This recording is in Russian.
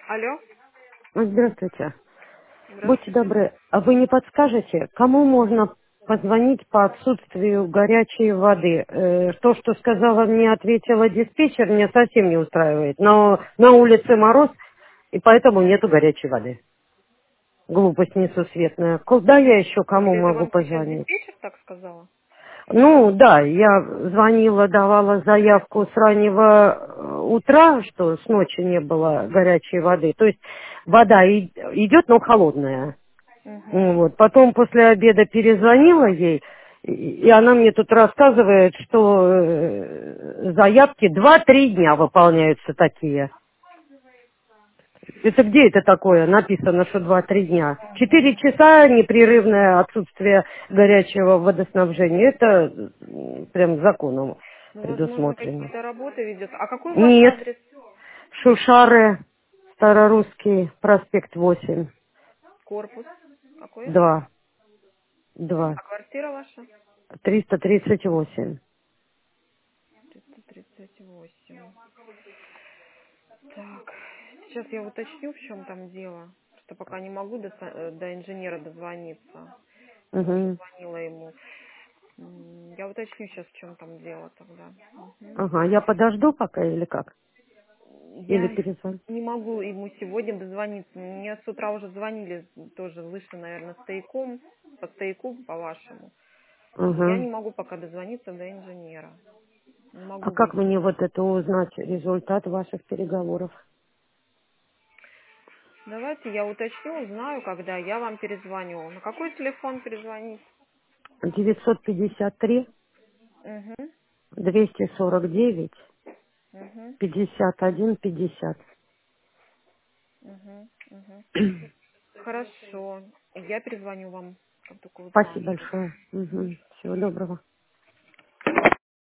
Алло, Здравствуйте. Будьте здравствуйте. добры, а вы не подскажете, кому можно позвонить по отсутствию горячей воды? То, что сказала мне, ответила диспетчер, меня совсем не устраивает. Но на улице мороз, и поэтому нету горячей воды. Глупость несусветная. Куда я еще кому Это могу вам сейчас позвонить? диспетчер так сказала? Ну, да, я звонила, давала заявку с раннего утра, что с ночи не было горячей воды. То есть вода идет, но холодная. Угу. Вот. Потом после обеда перезвонила ей, и она мне тут рассказывает, что заявки 2-3 дня выполняются такие. Это где это такое написано, что 2-3 дня? 4 часа непрерывное отсутствие горячего водоснабжения. Это прям законом Ну, возможно, предусмотрено. какие-то работы ведет. А какой у вас Нет. адрес? Шушары, Старорусский, проспект 8, Корпус? Какой? 2, 2, А квартира ваша? 338. 338. Так, сейчас я уточню, в чем там дело. Что пока не могу до инженера дозвониться. Я уже Угу. звонила ему. Я уточню сейчас, в чем там дело тогда. Мгм. Ага, я подожду пока или как? Или Я перезвоню? не могу ему сегодня дозвониться. Мне с утра уже звонили, тоже вышли, наверное, стояком, по стояку, по-вашему. Я Угу. не могу пока дозвониться до инженера. Не А могу как выйти. мне вот это узнать, результат ваших переговоров? Давайте я уточню, узнаю, когда я вам перезвоню. На какой телефон перезвонить? 953 Угу, 249 угу, 51 50. угу, угу. Хорошо. Я перезвоню вам, как только узнаю. Спасибо большое. Угу. Всего доброго.